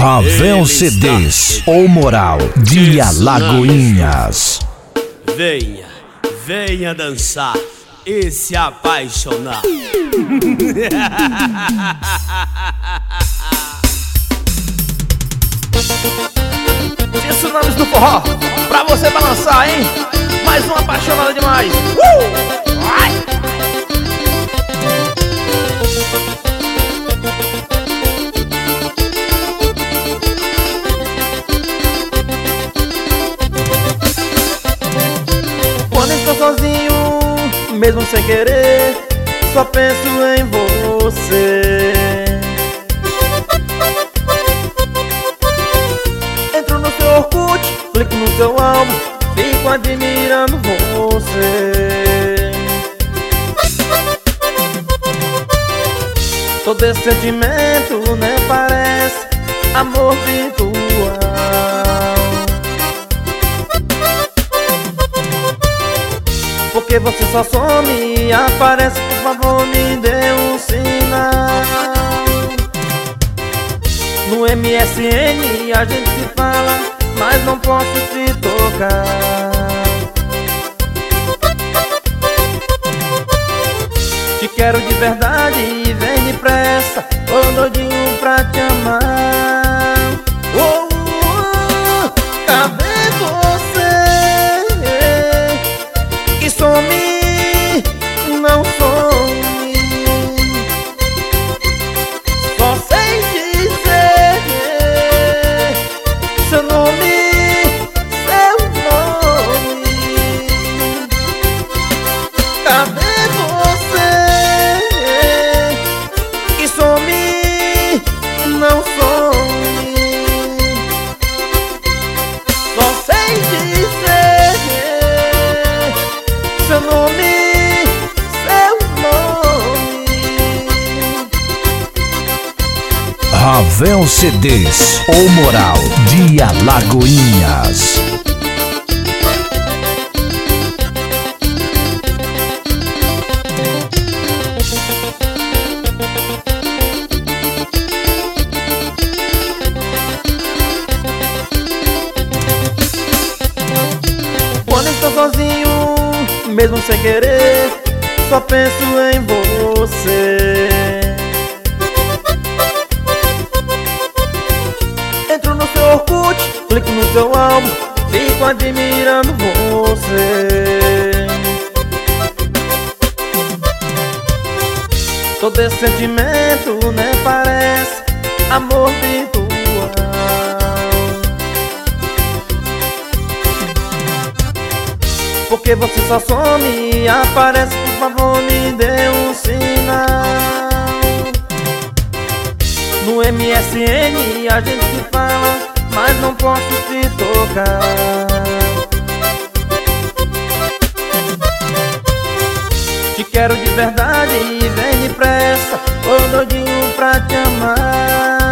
Ravel CDs, o Moral de Alagoinhas. Venha, venha dançar e se apaixonar. Tsunamis do forró, pra você balançar, hein? Mais uma apaixonada demais. Vai! Quando estou sozinho, mesmo sem querer, só penso em você. Entro no seu Orkut, clico no seu álbum, fico admirando você. Todo esse sentimento nem parece amor virtual. Porque você só some e aparece, por favor me dê um sinal. No MSN a gente se fala, mas não posso te tocar. Te quero de verdade e vem depressa, tô doidinho pra te amar. Oh, oh, cadê você? Que some, não some. Só sei dizer seu nome, seu nome. Cadê você? Que some, não some. Só sei dizer seu nome, seu nome. Ravel CDs, o Moral de Alagoinhas. Quando estou sozinho, mesmo sem querer, só penso em você. Entro no seu Orkut, clico no seu álbum, fico admirando você. Todo esse sentimento nem parece amor virtual. Porque você só some e aparece, por favor me dê um sinal. No MSN a gente se fala, mas não posso te tocar. Te quero de verdade e vem depressa, tô doidinho pra te amar.